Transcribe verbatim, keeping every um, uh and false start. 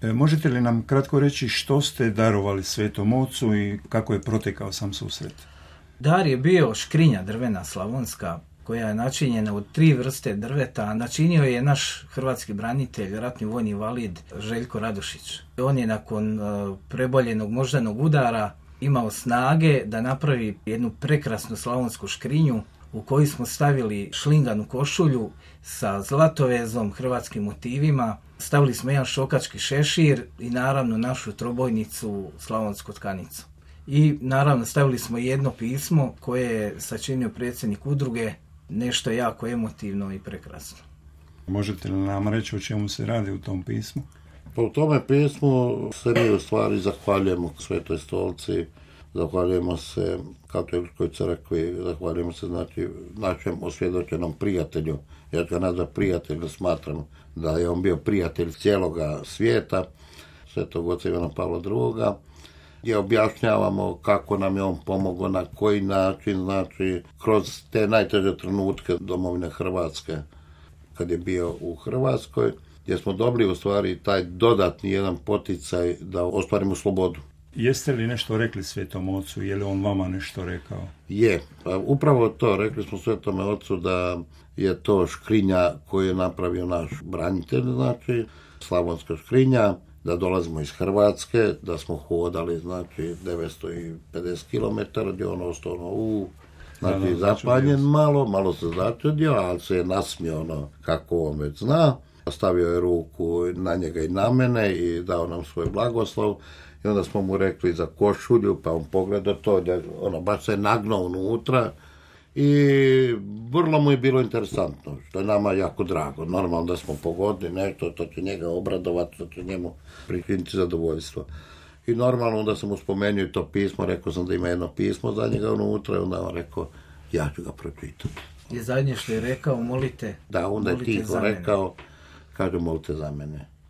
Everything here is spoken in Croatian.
E, možete li nam kratko reći što ste darovali Svetom Ocu i kako je protekao sam susret? Dar je bio škrinja drvena slavonska koja je načinjena od tri vrste drveta. Načinio je naš hrvatski branitelj, ratni vojni invalid Željko Radošić. On je nakon uh, preboljenog moždanog udara imao snage da napravi jednu prekrasnu slavonsku škrinju u koju smo stavili šlinganu košulju sa zlatovezom, hrvatskim motivima. Stavili smo jedan šokački šešir i naravno našu trobojnicu, slavonsku tkanicu. I naravno stavili smo jedno pismo koje je sačinio predsjednik udruge, nešto jako emotivno i prekrasno. Možete li nam reći o čemu se radi u tom pismu? Pa u tome pismu se mi u stvari zahvaljujemo Svetoj stolici, zahvaljujemo se Katoličkoj crkvi, zahvaljujemo se znači našem osvjedočenom prijatelju. Ja ću ga nazvati prijatelj, da smatram da je on bio prijatelj cijeloga svijeta, Svetog oca Ivana Pavla drugoga. Gdje objašnjavamo kako nam je on pomogao, na koji način, znači kroz te najteže trenutke domovine Hrvatske kad je bio u Hrvatskoj, gdje smo dobili u stvari taj dodatni jedan poticaj da ostvarimo slobodu. Jeste li nešto rekli Svetom Ocu, je li on vama nešto rekao? Je, pa upravo to, rekli smo Svetome Ocu da je to škrinja koju je napravio naš branitelj, znači slavonska škrinja, da dolazimo iz Hrvatske, da smo hodali, znači, devetsto pedeset kilometara, gdje on ostao ono, u, znači, da, da, zapaljen malo, malo se začudio, ali se je nasmio ono, kako on već zna. Stavio je ruku na njega i na mene i dao nam svoj blagoslov. I onda smo mu rekli za košulju, pa on pogledao to, da, ono, baš se je nagnao unutra. I vrlo mu je bilo interesantno, što je nama jako drago. Normalno da smo pogodili nešto, to će njega obradovati, to će njemu pričiniti zadovoljstvo. I normalno onda sam mu spomenuo i to pismo, rekao sam da ima jedno pismo za njega unutra i onda on rekao, ja ću ga pročitati. I zadnje što je rekao, molite, da, onda je tiho rekao, kaže molite za mene.